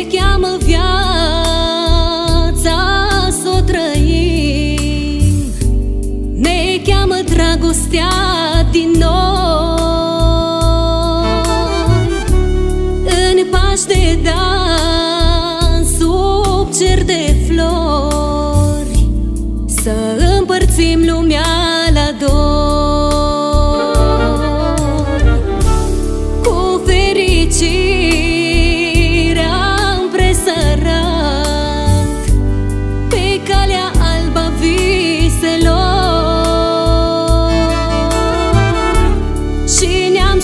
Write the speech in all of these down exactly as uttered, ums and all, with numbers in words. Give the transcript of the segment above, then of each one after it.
cheamă viața s-o trăim, ne cheamă dragostea din noi. În pași de dans, sub cer de flori, să împărțim lumea la doi. Cu fericirea împresărat pe calea albă viselor, și ne-am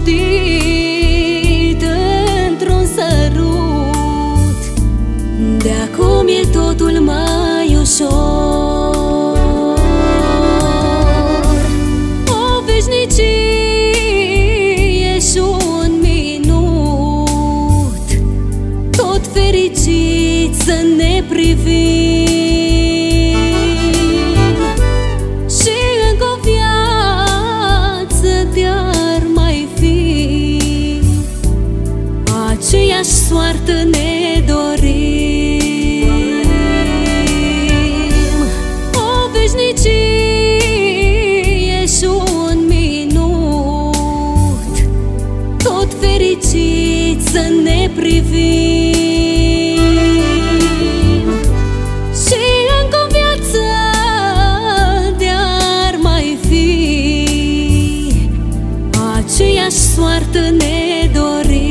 șoptit într-un sărut: de-acum e totul mai ușor. O veșnicie și un minut, tot fericit să ne privim, și încă o viață de-ar mai fi, aceeași soartă ne dorim. O veșnicie și un minut, tot fericit să ne privim, și încă o viață de-ar mai fi, aceeași soartă ne dorim.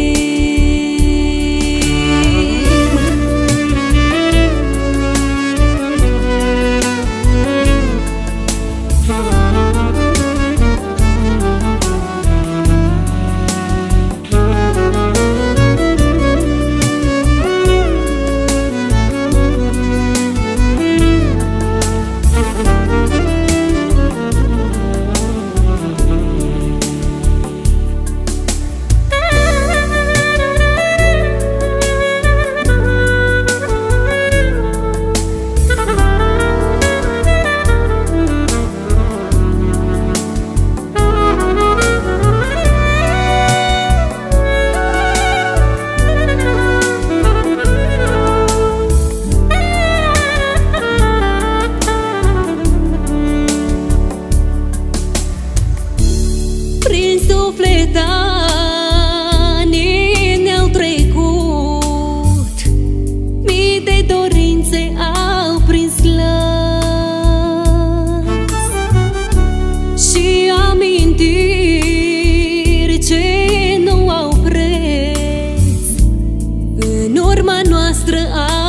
Sufletanii ne-au trecut, mii de dorințe au prins lăs, și amintiri ce nu au preț în urma noastră.